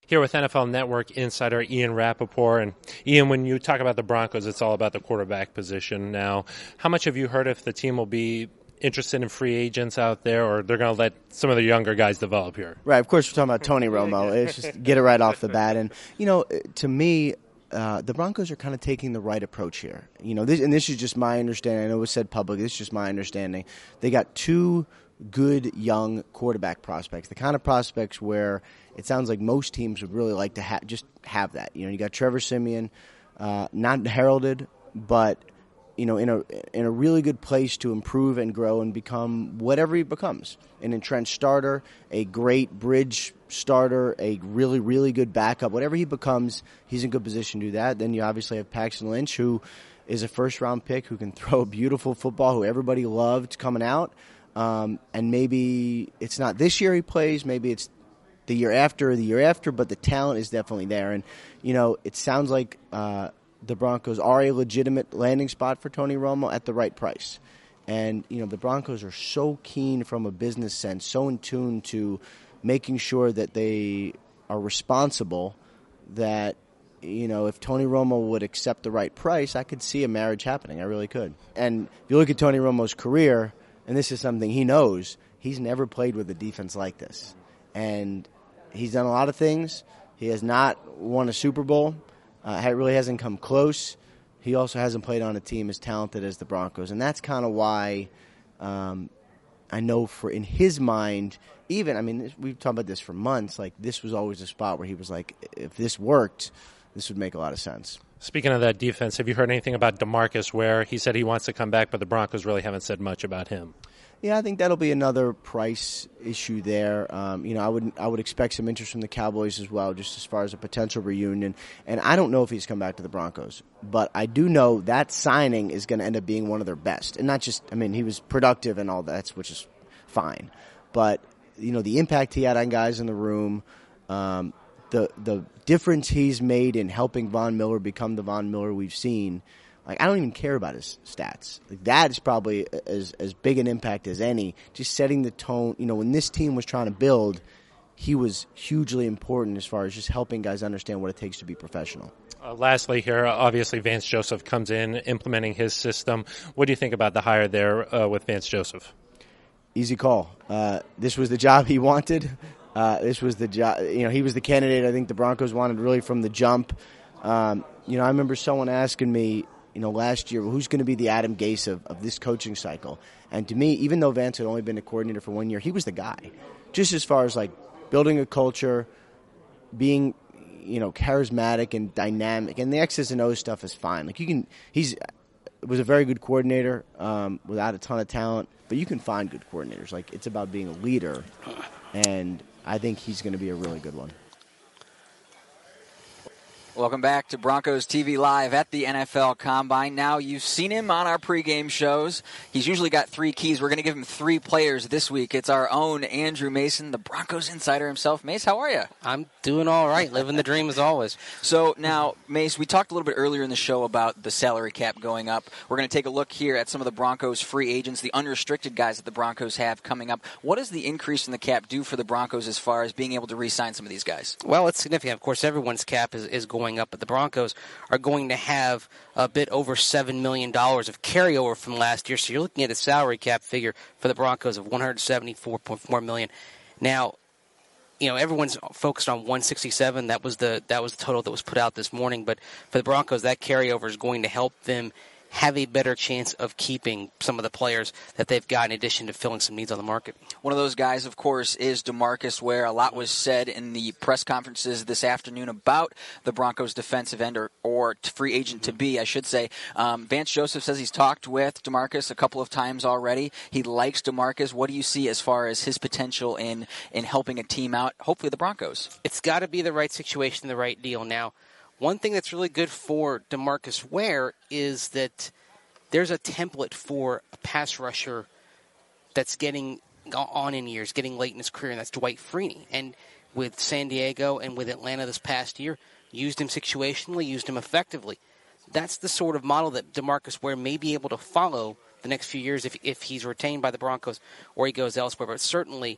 Here with NFL Network insider Ian Rappaport. And Ian, when you talk about the Broncos, it's all about the quarterback position now. How much have you heard if the team will be interested in free agents out there, or they're going to let some of the younger guys develop here? Right, of course we're talking about Tony Romo. It's just get it right off the bat. And, to me, the Broncos are kind of taking the right approach here. This is just my understanding. I know it was said publicly. This is just my understanding. They got two good young quarterback prospects, the kind of prospects where it sounds like most teams would really like to have that. You got Trevor Siemian, not heralded, but in a really good place to improve and grow and become whatever he becomes. An entrenched starter, a great bridge starter, a really, really good backup. Whatever he becomes, he's in good position to do that. Then you obviously have Paxton Lynch, who is a first-round pick who can throw beautiful football, who everybody loved coming out. And maybe it's not this year he plays, maybe it's the year after, but the talent is definitely there. And, it sounds like the Broncos are a legitimate landing spot for Tony Romo at the right price. And, the Broncos are so keen from a business sense, so in tune to making sure that they are responsible that, if Tony Romo would accept the right price, I could see a marriage happening. I really could. And if you look at Tony Romo's career, and this is something he knows, he's never played with a defense like this. And he's done a lot of things. He has not won a Super Bowl. It really hasn't come close. He also hasn't played on a team as talented as the Broncos. And that's kind of why I know in his mind, we've talked about this for months, like this was always a spot where he was like, if this worked, this would make a lot of sense. Speaking of that defense, have you heard anything about DeMarcus Ware? He said he wants to come back, but the Broncos really haven't said much about him. Yeah, I think that'll be another price issue there. I would expect some interest from the Cowboys as well, just as far as a potential reunion. And I don't know if he's come back to the Broncos, but I do know that signing is going to end up being one of their best. And not just, he was productive and all that, which is fine. But, the impact he had on guys in the room, the difference he's made in helping Von Miller become the Von Miller we've seen. Like, I don't even care about his stats. Like, that is probably as big an impact as any. Just setting the tone. When this team was trying to build, he was hugely important as far as just helping guys understand what it takes to be professional. Lastly here, obviously Vance Joseph comes in, implementing his system. What do you think about the hire there with Vance Joseph? Easy call. This was the job he wanted. This was the job. He was the candidate I think the Broncos wanted really from the jump. I remember someone asking me, last year, who's going to be the Adam Gase of this coaching cycle? And to me, even though Vance had only been a coordinator for 1 year, he was the guy. Just as far as, like, building a culture, being, charismatic and dynamic. And the X's and O's stuff is fine. Like, was a very good coordinator without a ton of talent. But you can find good coordinators. Like, it's about being a leader. And I think he's going to be a really good one. Welcome back to Broncos TV Live at the NFL Combine. Now, you've seen him on our pregame shows. He's usually got 3 keys. We're going to give him 3 players this week. It's our own Andrew Mason, the Broncos insider himself. Mace, how are you? I'm doing all right, living the dream as always. So now, Mace, we talked a little bit earlier in the show about the salary cap going up. We're going to take a look here at some of the Broncos free agents, the unrestricted guys that the Broncos have coming up. What does the increase in the cap do for the Broncos as far as being able to re-sign some of these guys? Well, it's significant. Of course, everyone's cap is going up, but the Broncos are going to have a bit over $7 million of carryover from last year. So you're looking at a salary cap figure for the Broncos of $174.4 million. Now, everyone's focused on 167. That was the total that was put out this morning. But for the Broncos, that carryover is going to help them have a better chance of keeping some of the players that they've got in addition to filling some needs on the market. One of those guys, of course, is DeMarcus Ware. A lot was said in the press conferences this afternoon about the Broncos defensive end or free agent to be, I should say. Vance Joseph says he's talked with DeMarcus a couple of times already. He likes DeMarcus. What do you see as far as his potential in helping a team out, hopefully the Broncos? It's got to be the right situation, the right deal. Now, one thing that's really good for DeMarcus Ware is that there's a template for a pass rusher that's getting on in years, getting late in his career, and that's Dwight Freeney. And with San Diego and with Atlanta this past year, used him situationally, used him effectively. That's the sort of model that DeMarcus Ware may be able to follow the next few years if he's retained by the Broncos or he goes elsewhere. But certainly,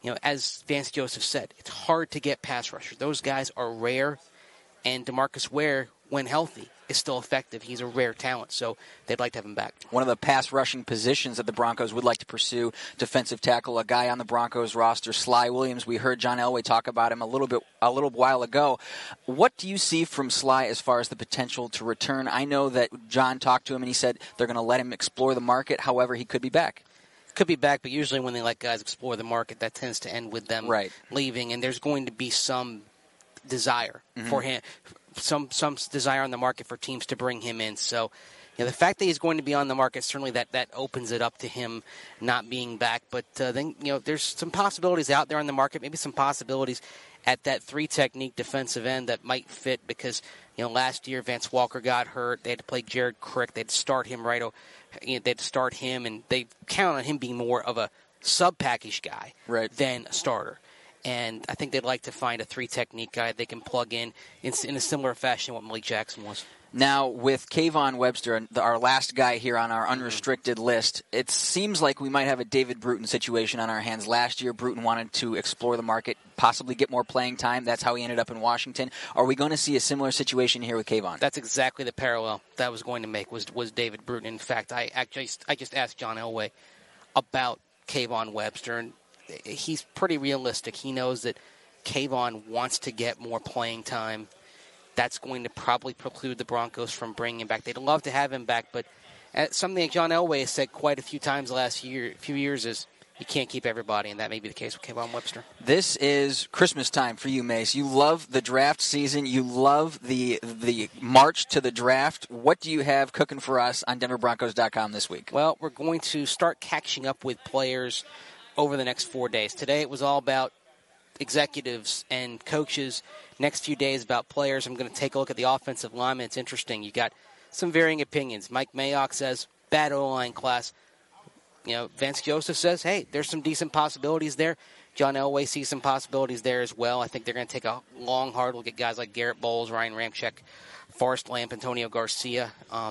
as Vance Joseph said, it's hard to get pass rushers. Those guys are rare, and DeMarcus Ware, when healthy, is still effective. He's a rare talent, so they'd like to have him back. One of the pass rushing positions that the Broncos would like to pursue, defensive tackle, a guy on the Broncos roster, Sly Williams. We heard John Elway talk about him a little while ago. What do you see from Sly as far as the potential to return? I know that John talked to him and he said they're going to let him explore the market. However, he could be back. Could be back, but usually when they let guys explore the market, that tends to end with them leaving, and there's going to be some desire for him, some desire on the market for teams to bring him in. So, the fact that he's going to be on the market, certainly that opens it up to him not being back. But then, there's some possibilities out there on the market, maybe some possibilities at that 3-technique defensive end that might fit because, last year Vance Walker got hurt. They had to play Jared Crick. They had to start him they'd start him, and they count on him being more of a sub-package guy than a starter. And I think they'd like to find a 3-technique guy they can plug in a similar fashion to what Malik Jackson was. Now, with Kayvon Webster, our last guy here on our unrestricted list, it seems like we might have a David Bruton situation on our hands. Last year, Bruton wanted to explore the market, possibly get more playing time. That's how he ended up in Washington. Are we going to see a similar situation here with Kayvon? That's exactly the parallel that I was going to make was David Bruton. In fact, I just asked John Elway about Kayvon Webster, and he's pretty realistic. He knows that Kayvon wants to get more playing time. That's going to probably preclude the Broncos from bringing him back. They'd love to have him back, but something that John Elway has said quite a few times the last few years is you can't keep everybody, and that may be the case with Kayvon Webster. This is Christmas time for you, Mace. You love the draft season. You love the march to the draft. What do you have cooking for us on DenverBroncos.com this week? Well, we're going to start catching up with players over the next 4 days. Today it was all about executives and coaches. Next few days about players. I'm going to take a look at the offensive linemen. It's interesting. You got some varying opinions. Mike Mayock says bad O-line class. Vance Joseph says, hey, there's some decent possibilities there. John Elway sees some possibilities there as well. I think they're going to take a long, hard look at guys like Garrett Bowles, Ryan Ramczyk, Forrest Lamp, Antonio Garcia,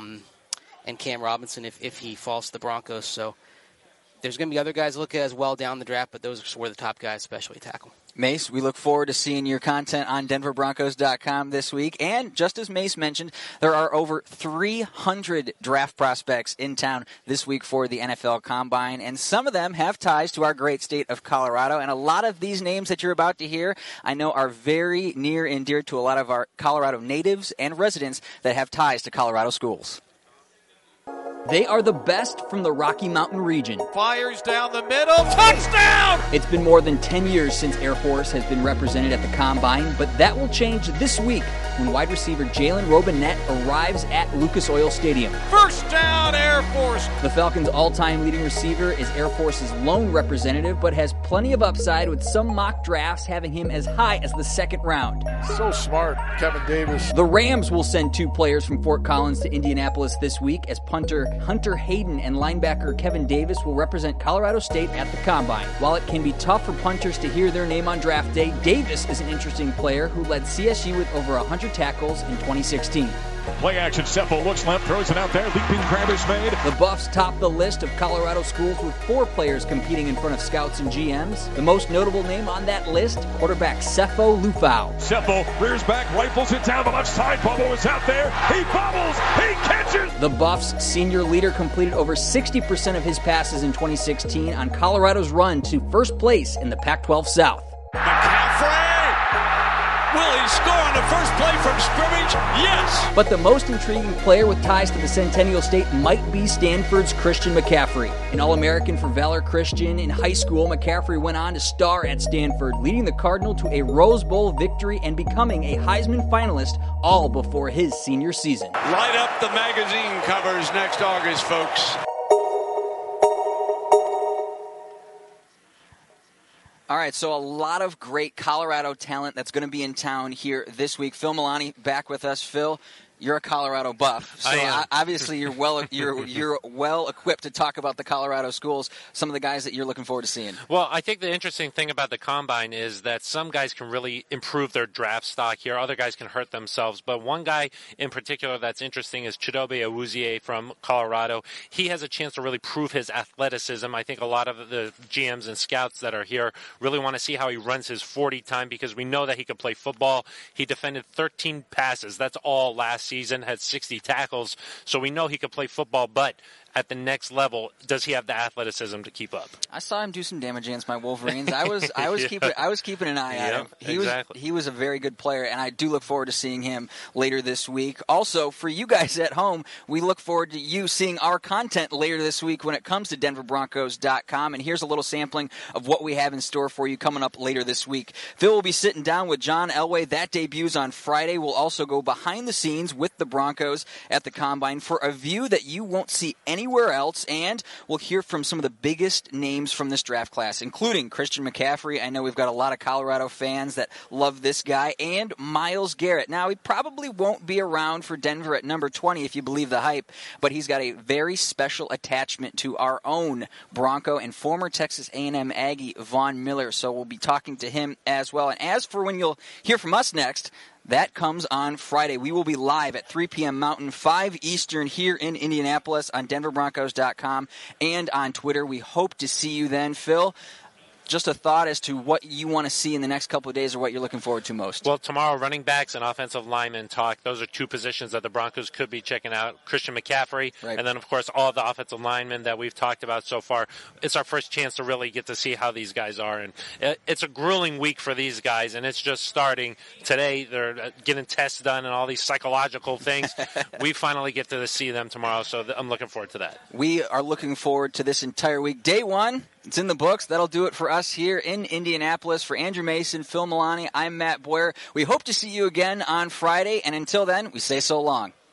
and Cam Robinson if he falls to the Broncos. So there's going to be other guys look at as well down the draft, but those were the top guys, especially tackle. Mace, we look forward to seeing your content on DenverBroncos.com this week. And just as Mace mentioned, there are over 300 draft prospects in town this week for the NFL Combine. And some of them have ties to our great state of Colorado. And a lot of these names that you're about to hear, I know are very near and dear to a lot of our Colorado natives and residents that have ties to Colorado schools. They are the best from the Rocky Mountain region. Fires down the middle. Touchdown! It's been more than 10 years since Air Force has been represented at the Combine, but that will change this week when wide receiver Jalen Robinette arrives at Lucas Oil Stadium. First down, Air Force! The Falcons' all-time leading receiver is Air Force's lone representative, but has plenty of upside with some mock drafts having him as high as the second round. So smart, Kevin Davis. The Rams will send 2 players from Fort Collins to Indianapolis this week as punter Hunter Hayden and linebacker Kevin Davis will represent Colorado State at the Combine. While it can be tough for punters to hear their name on draft day, Davis is an interesting player who led CSU with over 100 tackles in 2016. Play action, Sefo looks left, throws it out there, leaping grab is made. The Buffs top the list of Colorado schools with 4 players competing in front of scouts and GMs. The most notable name on that list, quarterback Sefo Lufau. Sefo rears back, rifles it down the left side, Bubble is out there, he bobbles, he catches! The Buffs' senior leader completed over 60% of his passes in 2016 on Colorado's run to first place in the Pac-12 South. McCaffrey! Will he score on the first play from scrimmage? Yes! But the most intriguing player with ties to the Centennial State might be Stanford's Christian McCaffrey. An All-American for Valor Christian in high school, McCaffrey went on to star at Stanford, leading the Cardinal to a Rose Bowl victory and becoming a Heisman finalist all before his senior season. Light up the magazine covers next August, folks. All right, so a lot of great Colorado talent that's going to be in town here this week. Phil Milani back with us. Phil, You're a Colorado buff, so I am. Obviously you're well equipped to talk about the Colorado schools. Some of the guys that you're looking forward to seeing. Well, I think the interesting thing about the Combine is that some guys can really improve their draft stock here. Other guys can hurt themselves. But one guy in particular that's interesting is Chidobe Awuzie from Colorado. He has a chance to really prove his athleticism. I think a lot of the GMs and scouts that are here really want to see how he runs his 40 time because we know that he can play football. He defended 13 passes. That's all last season, had 60 tackles. So we know he could play football, but at the next level, does he have the athleticism to keep up? I saw him do some damage against my Wolverines. I was keeping an eye at him. He was a very good player, and I do look forward to seeing him later this week. Also, for you guys at home, we look forward to you seeing our content later this week when it comes to DenverBroncos.com. And here's a little sampling of what we have in store for you coming up later this week. Phil will be sitting down with John Elway. That debuts on Friday. We'll also go behind the scenes with the Broncos at the Combine for a view that you won't see anywhere else, and we'll hear from some of the biggest names from this draft class, including Christian McCaffrey. I know we've got a lot of Colorado fans that love this guy, and Myles Garrett. Now, he probably won't be around for Denver at number 20 if you believe the hype, but he's got a very special attachment to our own Bronco and former Texas A&M Aggie Von Miller, so we'll be talking to him as well. And as for when you'll hear from us next, that comes on Friday. We will be live at 3 p.m. Mountain, 5 Eastern here in Indianapolis on DenverBroncos.com and on Twitter. We hope to see you then. Phil, just a thought as to what you want to see in the next couple of days or what you're looking forward to most. Well, tomorrow, running backs and offensive linemen talk. Those are two positions that the Broncos could be checking out. Christian McCaffrey, right. And then, of course, all of the offensive linemen that we've talked about so far. It's our first chance to really get to see how these guys are. And it's a grueling week for these guys, and it's just starting today. They're getting tests done and all these psychological things. We finally get to see them tomorrow, so I'm looking forward to that. We are looking forward to this entire week. Day one, it's in the books. That'll do it for us here in Indianapolis. For Andrew Mason, Phil Milani, I'm Matt Boyer. We hope to see you again on Friday, and until then, we say so long.